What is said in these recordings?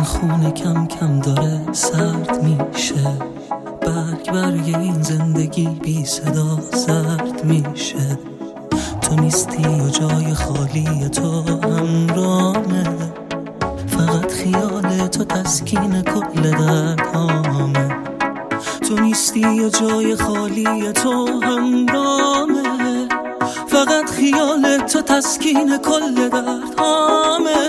خونه کم کم داره سرد میشه، برگ برگ این زندگی بی صدا زرد میشه. تو نیستی و جای خالی تو همرامه، فقط خیال تو تسکین کل دردهامه. تو نیستی و جای خالی تو همرامه، فقط خیال تو تسکین کل دردهامه.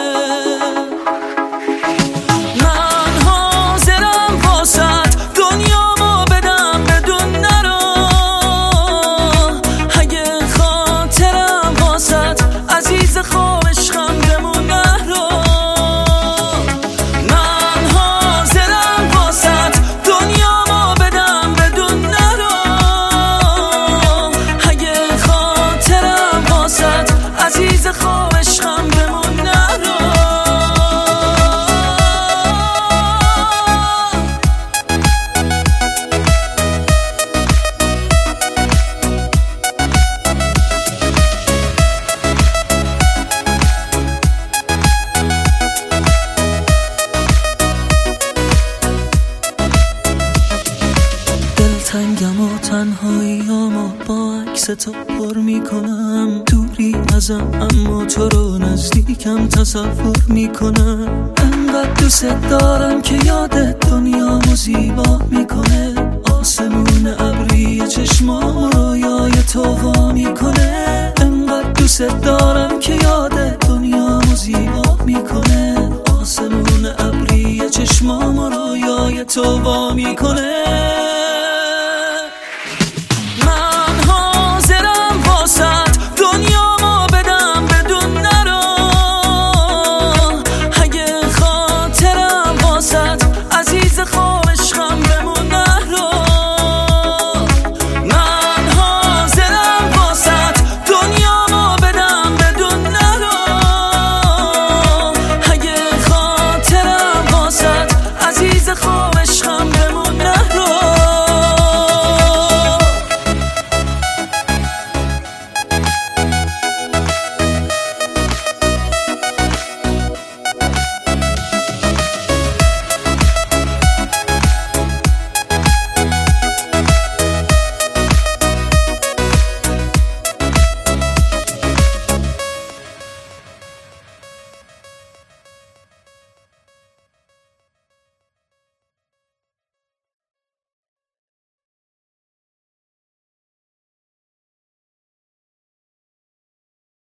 تنگم و تنهاییامو با عکس تو پر میکنم. دوری ازم اما تو رو نزدیکم تصور میکنم. انقدر دوست دارم که یادت دنیامو زیبا میکنه. آسمون ابری چشمام رویای تو وا میکنه. انقدر دوست دارم که یادت دنیامو زیبا میکنه. آسمون ابری چشمام رویای تو وا میکنه.